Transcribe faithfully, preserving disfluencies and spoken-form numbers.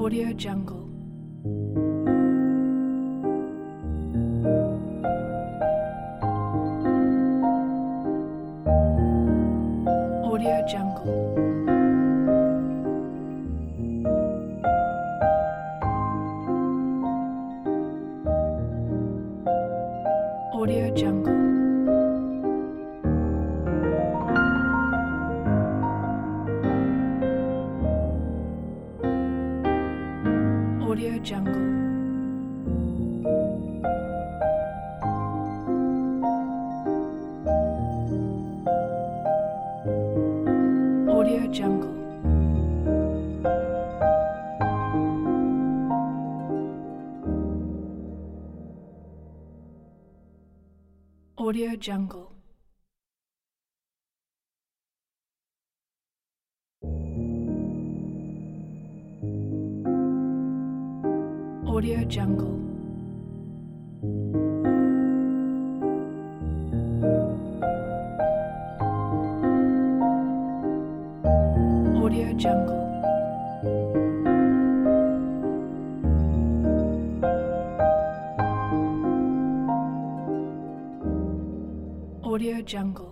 Audio Jungle. Audio Jungle. Audio Jungle. Audio Jungle. Audio Jungle. Audio Jungle. Audio Jungle. Audio Jungle. Audio Jungle.